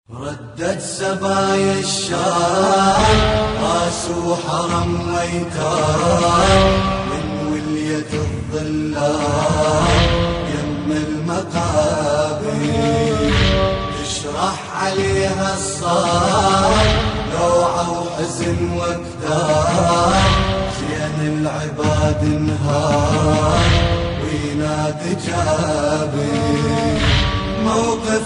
ردت سبايا الشام راس وحرم ويتام من ولية الظلام يم المقابر تشرح عليها الصار لوعة وحزن وكدار زين العباد انهار وينادي جابر موقف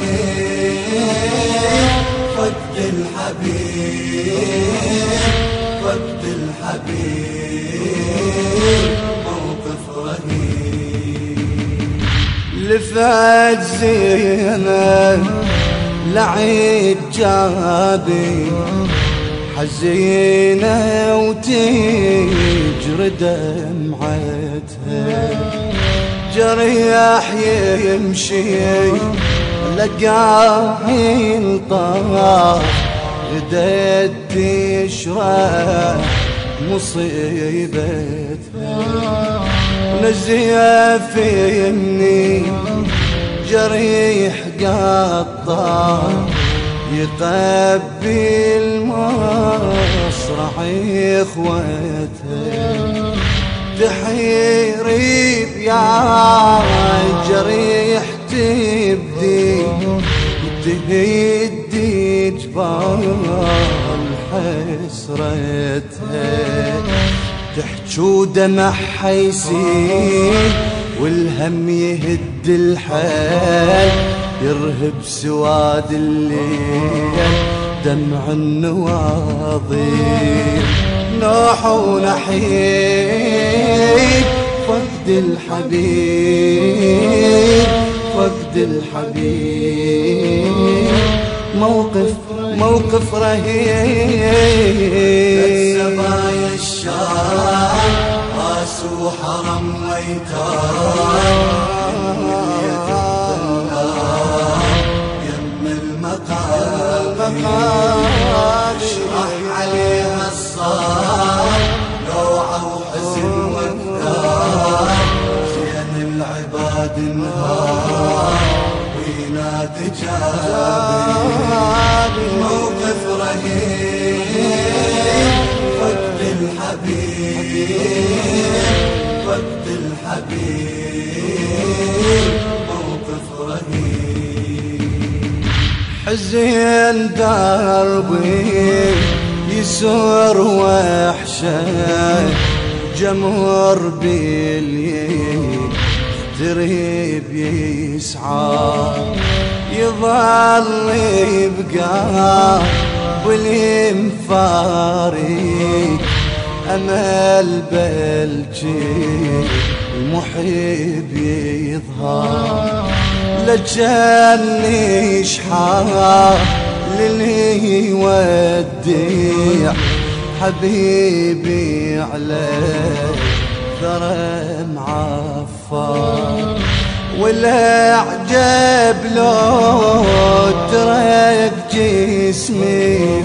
رهيب فقد الحبيب فقد الحبيب موقف رهيب لفت زينب لعيد جابي حزينة وتجري دمعتها جريح يمشي لقاه ينطاف غدت تشرح مصيبتها ونزيف يمني جريح قطار يقبل مصرع اخوتها تحيري يا جريح تبدي تهدي جبال حسرتها تحجو دمع حيسيل والهم يهد الحال يرهب سواد الليل دمع النواظر نوح ونحيب فقد الحبيب فقد الحبيب موقف رهيب سبايا الشام راس وحرم ويتام يم المقابر اشرح عليها الصار لوعة وحزن وكدار زين العباد انهار وينادي جابر موقف رهيب فقد الحبيب فقد الحبيب موقف رهيب حزين دربي يسور وحشة جمهور باليد تريب يسعى يظل يبقى بالمفارق أمل بلجي المحب يظهر لجان يشحار للي يودع حبيبي على ثرى معفر ولا عجب لو ترك جسمي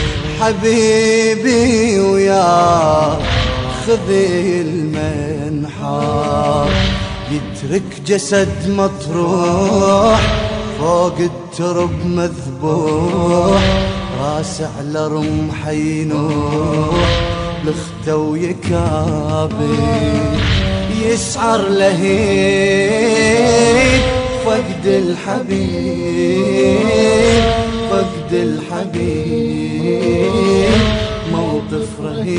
حبيبي ويا خذي المنحار يترك جسد مطروح فوق الترب مذبوح راس على رمح ينوح لخته ويكابر يسعر لهيب فقد الحبيب فقد الحبيب موقف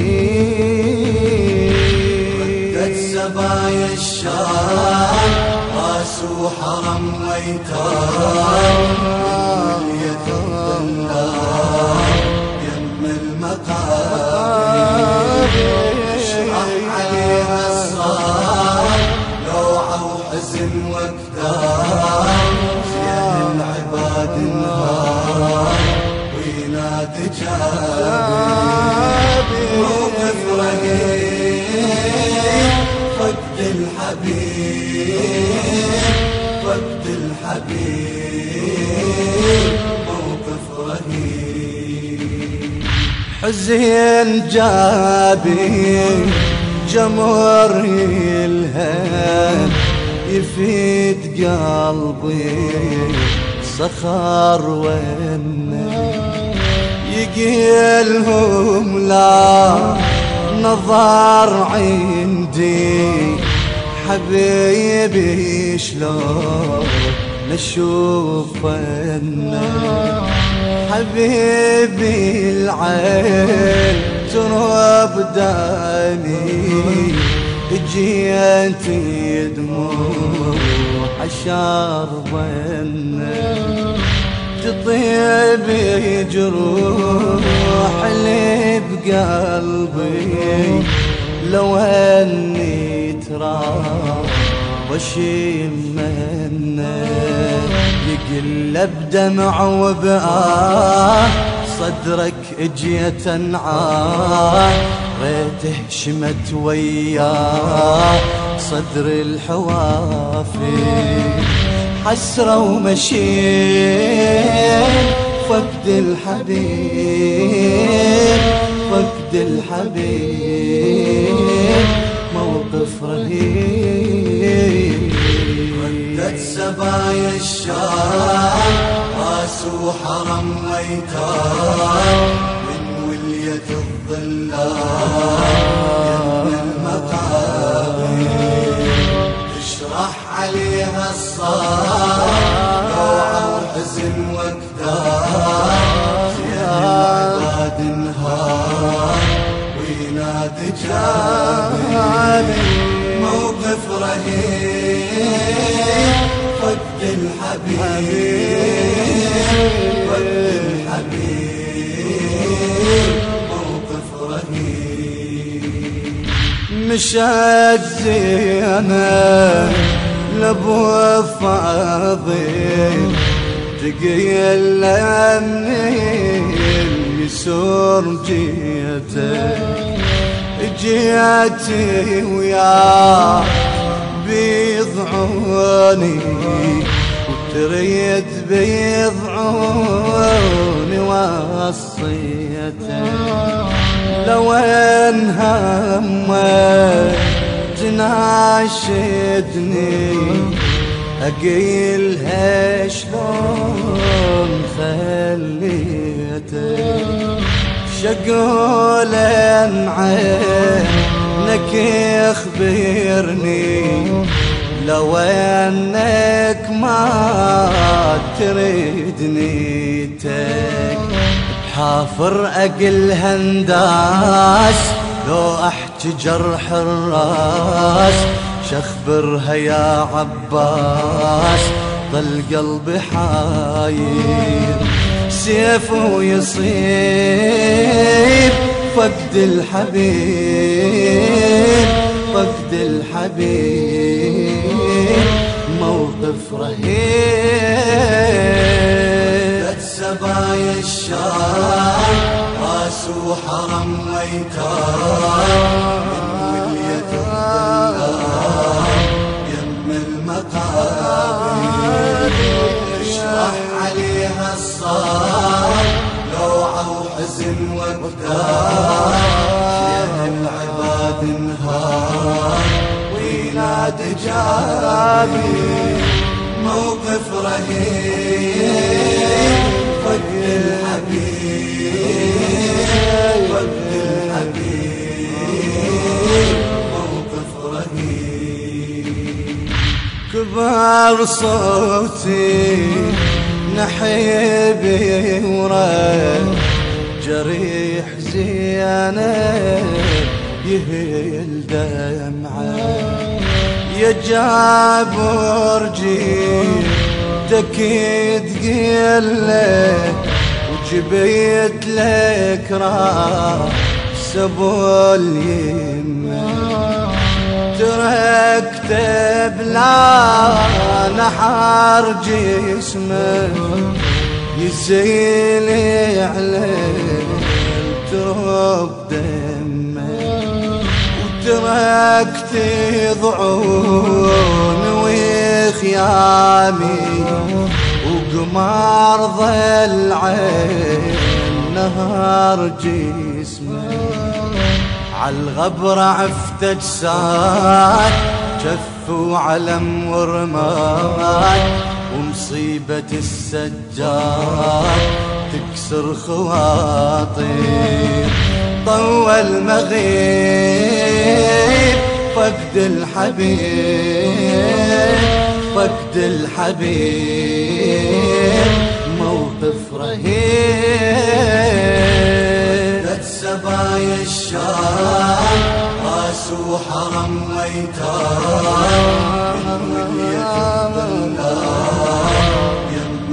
رهيب ردت سبايا الشام راس وحرم ويتام يم المقابر اشرح عليها الصار لوعة وحزن وكدار زين العباد انهار وينادي جابر موقف رهيب فقد الحبيب فقد الحبيب موقف رهيب حزين جابي جمر الهم يفيد قلبي صخر والنبي يقيلهم لا نظر عندي حبيبي شلون نشوف النبي حبيبي العين تراب دمي جيتي دموع شرب النبي تطيب جروح اللي بقلبي لو اني تراب وشمنا يقلب دمع وبآه صدرك اجيت انعاه ريته شمت وياه صدر الحوافي حسرة ومشيت فقد الحبيب فقد الحبيب موقف رهيب ردت سبايا الشام راس وحرم ويتام من ولية الظلام يم المقابر تشرح عليها الصار روعة وحزن وكدار زين العباد انهار وينادي جابر موقف رهيب فقد الحبيب فقد الحبيب موقف رهيب مشت زينة لابو فاضل تقيل من يسور جيتي ويا بيض عوني وتريد بيض عوني وصيته لو ان همك تناشدني اقيلها شلون خليته شقول عنك يخبرني لو انك ما تريدني تك حافر اقل هنداس لو احكي جرح الراس شخبرها يا عباس ظل قلبي حاير سيفه يصيب فقد الحبيب فقد الحبيب موقف رهيب سبايا الشام راس وحرم ويتام من ولية الظلام يم المقابر اشرح عليها الصار لوعة وحزن وكدار زين العباد انهار وينادي جابر موقف رهيب فقد الحبيب فقد الحبيب موقف رهيب كبر صوتي نحيبي ورد جريح زينب يهيل دمعه يا جابر جيتك تقلك وجبيت لك راس ابو اليمه تركت بلا نحر جسمه يسيل عليه تراب دمه وتركت ضعون وخيامي وقمار ظل عين نهار جسمه عالغبر عفت اجساد جف وعلم ورماد ومصيبة السجاد تكسر خواطر. طول مغيب فقد الحبيب، فقد الحبيب موقف رهيب. ردت سبايا الشام راس وحرم ويتام من ولية الظلام يم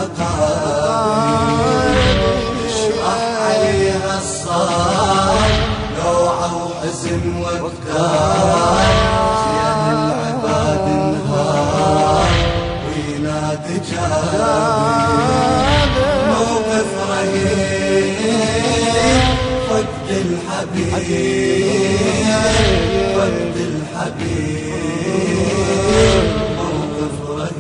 المقابر. اشرح عليها الصار لوعة وحزن وكدار، زين العباد انهار وينادي جابر. موقف رهيب فقد الحبيب، فقد الحبيب موقف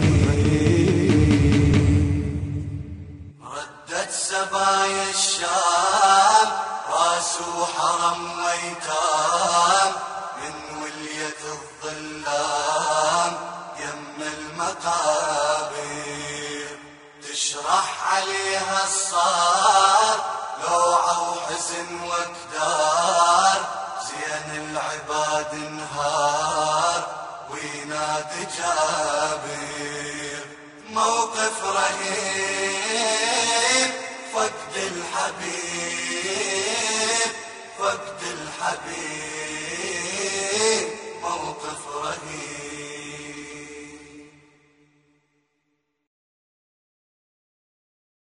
رهيب. ردت سبايا الشام راس وحرم ويتام من ولية الظلام يم المقابر. تشرح عليها الصار لوعة وحزن وكدار، زين العباد انهار وينادي جابر. موقف رهيب فقد الحبيب،